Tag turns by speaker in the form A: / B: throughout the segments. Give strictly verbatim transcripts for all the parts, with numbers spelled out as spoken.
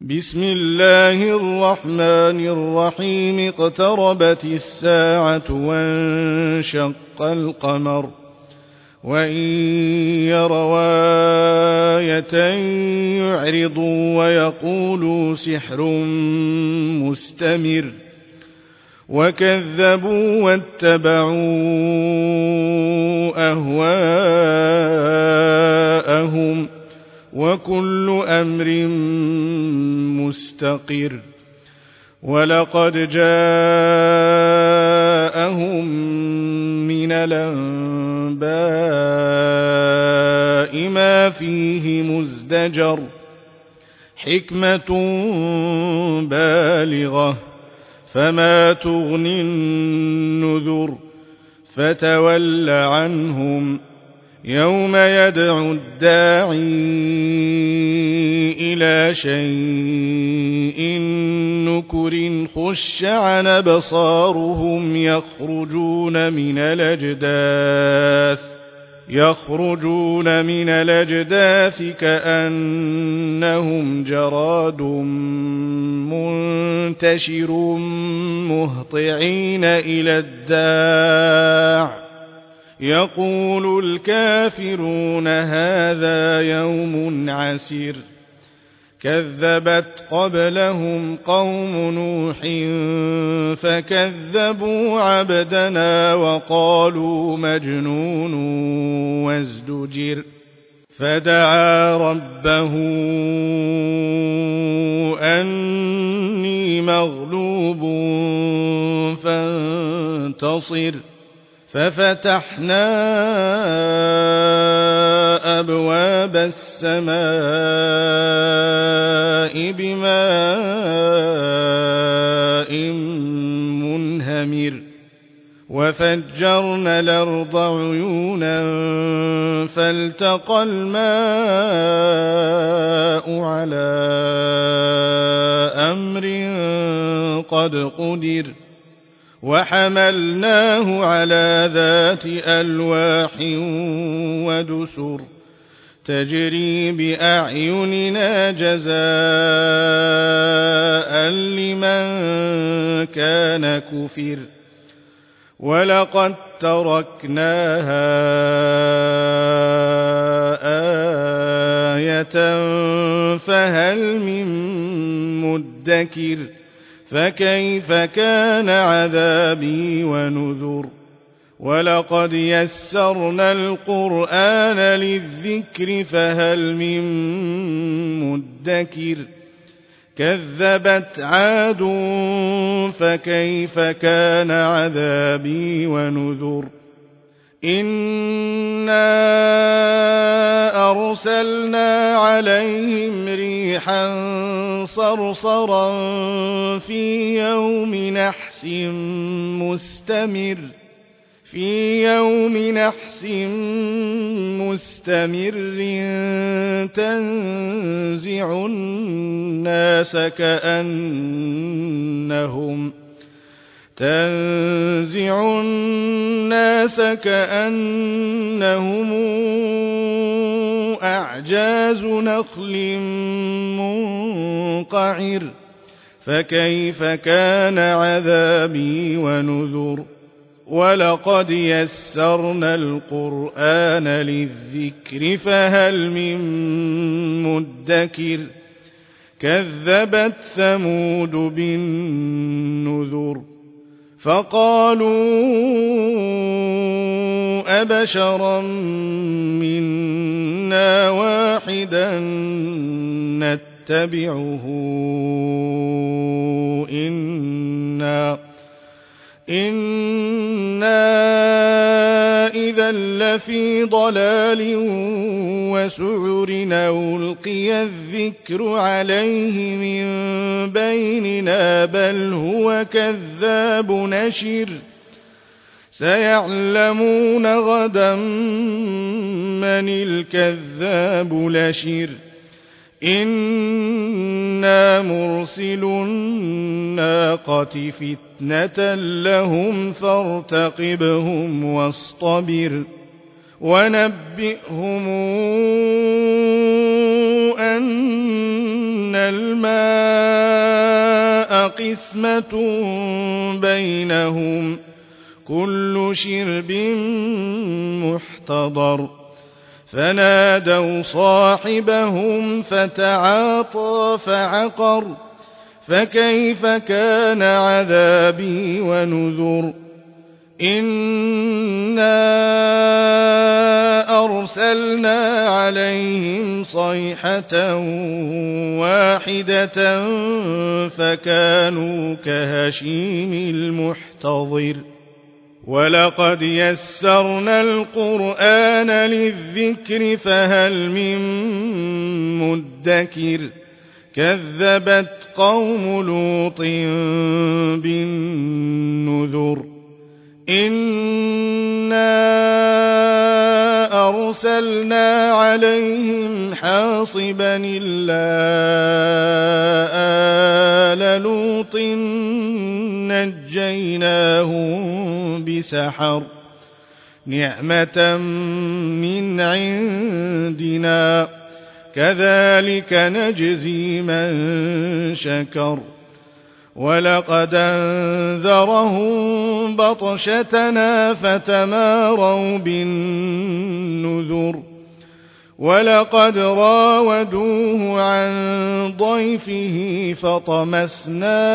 A: بسم الله الرحمن الرحيم اقتربت الساعة وانشق القمر وإن يروا آية يعرضوا ويقولوا سحر مستمر وكذبوا واتبعوا أهواءهم وكل أمر مستقر ولقد جاءهم من الأنباء ما فيه مزدجر حكمة بالغة فما تغني النذر فتول عنهم يوم يدعو الداعي إلى شيء نكر خش عن أبصارهم يخرجون من الأجداث يخرجون من الأجداث كأنهم جراد منتشر مهطعين إلى الداع يقول الكافرون هذا يوم عسير كذبت قبلهم قوم نوح فكذبوا عبدنا وقالوا مجنون وازدجر فدعا ربه أني مغلوب فانتصر ففتحنا أبواب السماء بماء منهمر وفجرنا الأرض عيونا فالتقى الماء على أمر قد قدر وحملناه على ذات ألواح ودسر تجري بأعيننا جزاء لمن كان كفر ولقد تركناها آية فهل من مدكر فكيف كان عذابي ونذر ولقد يسرنا القرآن للذكر فهل من مدكر كذبت عاد فكيف كان عذابي ونذر إنا أرسلنا عليهم ريحا صرصرا في يوم نحس مستمر في يوم نحس مستمر تنزع الناس كأنهم تنزع الناس كأنهم أعجاز نخل منقعر فكيف كان عذابي ونذر ولقد يسرنا القرآن للذكر فهل من مدكر كذبت ثمود بالنذر فقالوا أبشرا منا واحدا نتبعه إنا إنا إذا لفي ضلال وسعر ألقي الذكر عليه من بيننا بل هو كذاب نشر سيعلمون غدا من الكذاب لشر إنا مرسل الناقة فتنة لهم فارتقبهم واصطبر ونبئهم أن الماء قسمة بينهم كل شرب محتضر فنادوا صاحبهم فتعاطى فعقر فكيف كان عذابي ونذر إنا أرسلنا عليهم صيحة واحدة فكانوا كهشيم المحتضر ولقد يسرنا القرآن للذكر فهل من مدكر كذبت قوم لوط بالنذر إنا أرسلنا عليهم حاصبا إلا آل لوط نجيناهم بسحر نعمة من عندنا كذلك نجزي من شكر ولقد أنذرهم بطشتنا فتماروا بالنذر ولقد راودوه عن ضيفه فطمسنا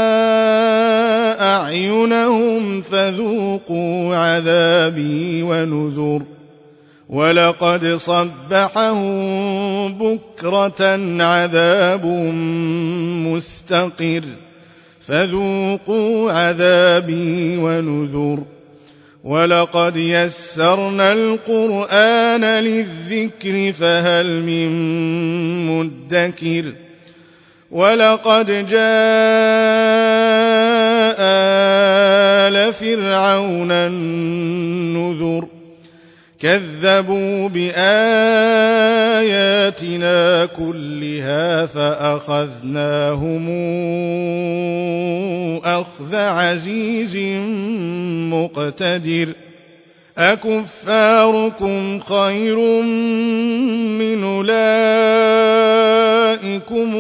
A: أعينهم فذوقوا عذابي ونذر ولقد صبحهم بكرة عذاب مستقر فذوقوا عذابي ونذر ولقد يسرنا القرآن للذكر فهل من مدكر ولقد جاء آل فرعون النذر كذبوا بآياتنا كلها فأخذناهم أخذ عزيز مقتدر أكفاركم خير من أولئكم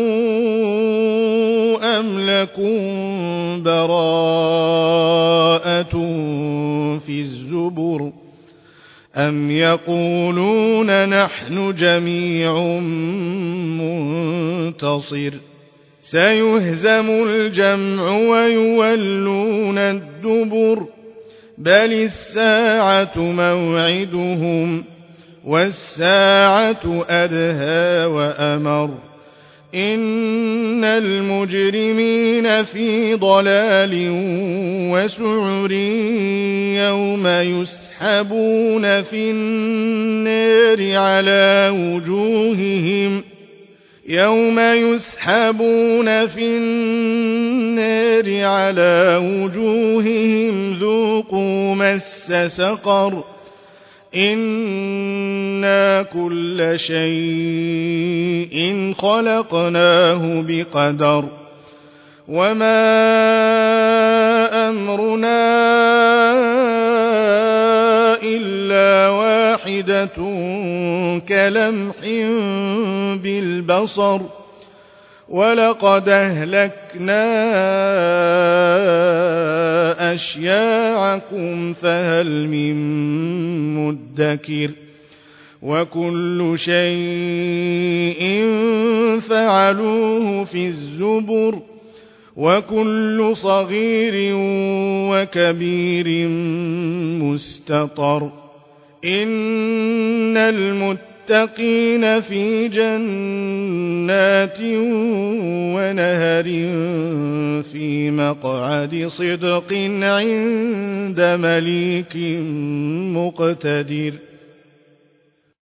A: أم لكم براءة في الزبر أم يقولون نحن جميع منتصر سيهزم الجمع ويولون الدبر بل الساعة موعدهم والساعة أدهى وأمر إن المجرمين في ضلال وسعر يوم يسحبون في النار على وجوههم يوم يسحبون في النار على وجوههم ذوقوا مس سقر إنا كل شيء خلقناه بقدر وما أمرنا إلا واحدة كلمح بالبصر ولقد أهلكنا أشياعكم فهل من مدكر وكل شيء فعلوه في الزبر وكل صغير وكبير مستطر إن المتقين في جنات ونهر في مقعد صدق عند مليك مقتدر